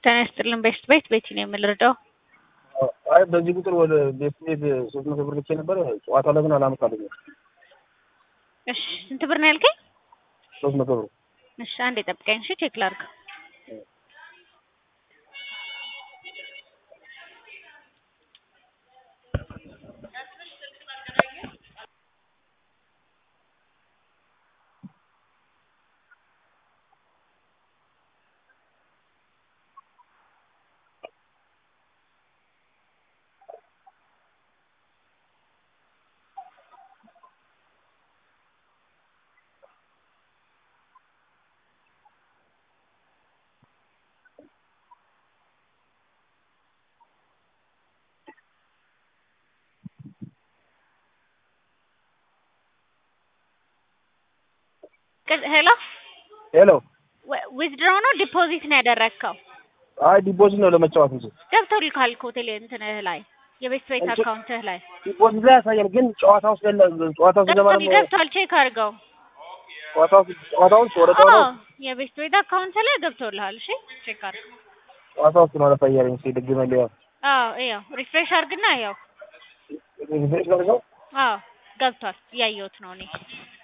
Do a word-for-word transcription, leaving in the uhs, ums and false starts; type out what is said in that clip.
ጤና ይስጥልን ቤስት ቤት ቤቲ ነው የምልረዳው። አይ በዚህ ቁጥር ወደ ቤስት ቤት ሶስት መቶ ብር ልኬ ነበር። ጨዋታው ላይ ግን አላመጣልኝም። እሺ ስንት ብር ነው ያልከኝ? ሶስት መቶ ብር። እሺ አንዴ ጠብቀኝ እሺ ቼክ ላድርግ። ሄሎ ሄሎ ዊዝድሮ ነው ዲፖዚት ነው ያደረከው? አይ ዲፖዚት ነው ለመጫወት እንጂ ገብቶልካል እኮ ቴሌ እንትንህ ላይ የቤስት ቤት አካውንትህ ላይ ዲፖዚት ላይ ያሳያል፣ ግን ጨዋታው ስለለ ጨዋታው ስለማለ ነው። ገብቷል ቼክ አድርገው። ጨዋታው ጨዋታው ወደ ጨዋታው የቤስት ቤት አካውንት ላይ ገብቶልሃል። እሺ ቼክ አድርግ። ጨዋታው ስለማለ ፈያለኝ ሲል ደግመልኝ። አዎ ይኸው ሪፍሬሽ አድርግና ይኸው ሪፍሬሽ አድርገው። አዎ ገብቷል፣ ያየሁት ነው እኔ